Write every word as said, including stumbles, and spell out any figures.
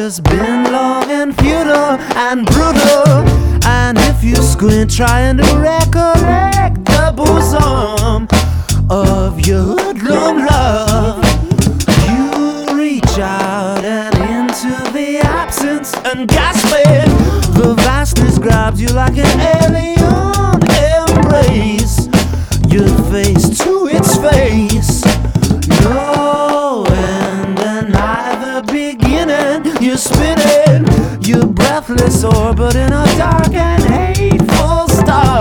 has been long and futile and brutal. And if you squint trying to recollect the bosom of your hoodlum love, you reach out and into the absence and gasping, the vastness grabs you like an alien.